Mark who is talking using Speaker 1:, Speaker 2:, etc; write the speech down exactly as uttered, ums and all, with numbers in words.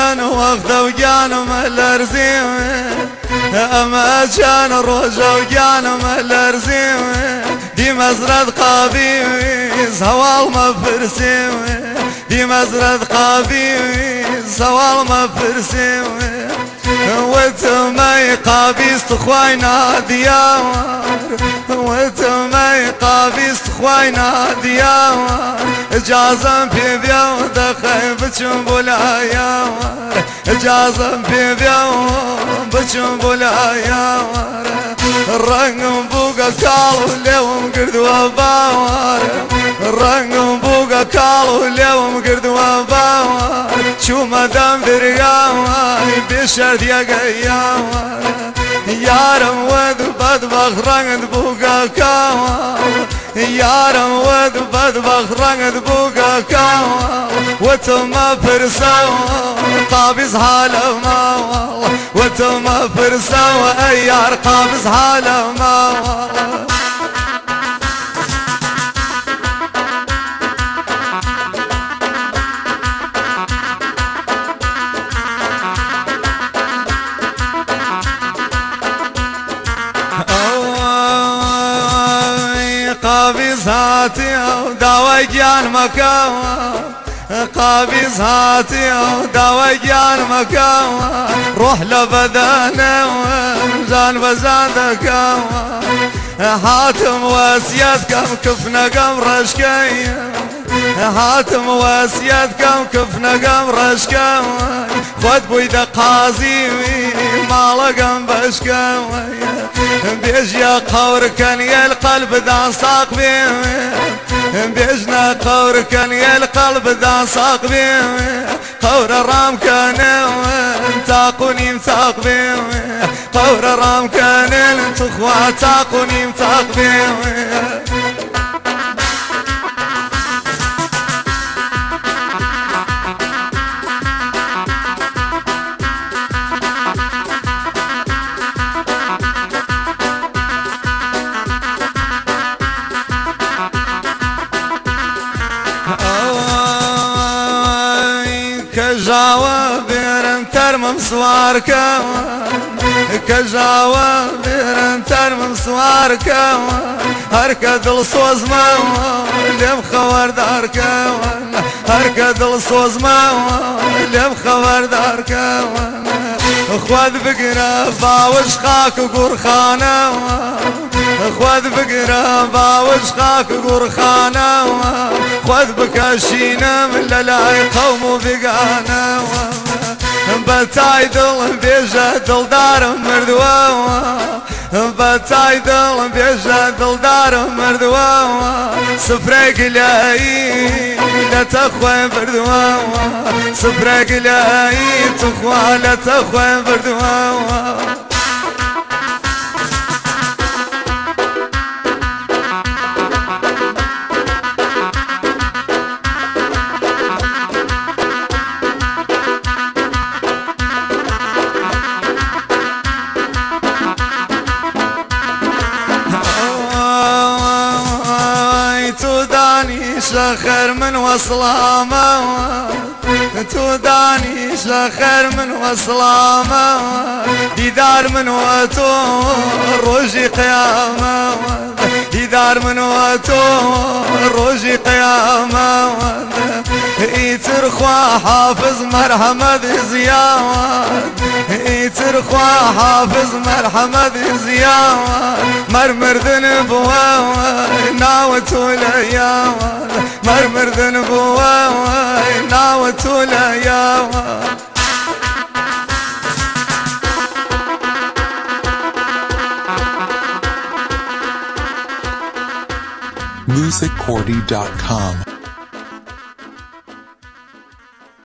Speaker 1: كان وقت وكان ملرزيم أما كان روجا وكان ملرزيم دي مزرد قابيز هوال ما فرسيم دي مزرد قابيز هوال ما فرسيم وتمي قابيز تخوينا ديار وتمي قابيز تخوينا ديار اجازم في بيو دخي بچم بولا يار اجازم في بيو بچم بولا يار الرنگ بوغا كالو ليوم قرد وباور الرنگ بوغا كالو ليوم قرد وباور شو مدام درقاوي بشرد يا قياور يارم ود بدبخ رنگ بوغا كاور يارم ود بدبخ رنگ بوغا كاور وتما فرساو قابز حاله ما والله وتما فرساو ايار قابز حاله ما والله قابز هاتي وداويان مكاوى قابز هاتي وداويان مكاوى روح لبدانه وزان بزاد كاوى هاتم واسيتكم كفنا قمرش كي هاتم واسيتكم كفنا قمرش كي خد بويد قازي مالا قنبش كي بيجي قور كان يا القلب ذا ساق بيه بيجنا قور كان يا القلب ذا ساق بيه قور رام كان تاقوني متاق بيه قور رام كان تخوى تاقوني متاق بيه كجاوة بيرن ترمم سوار كوان كجاوة بيرن ترمم سوار كوان هركد الصوز موان لم خبر دار كوان هركد الصوز موان لم خبر دار كوان خذ بقرا باوش خاك وقرخانة خذ بقرا باوش خاك وقرخانة خذ بكاشينا من للاي قوم بقانا بتاي دل بيجا دل دار مردوا بتاي دل بيجا دل دار مردوا سفرك لاي لا تخوى بردوا سفرك لاي تخوى لا تخوى بردوا شخر من وصلامة توداني شخر من وصلامة ديدار من وتو روجي قيامة ديدار من وتو روجي قيامة يترخوا حافظ مرحمة زياد يترخوا حافظ مرحمة زياد مرمر ذنبوا ناوتوا ليا مرمر ذنبوا ناوتوا ليا
Speaker 2: music cordy dot com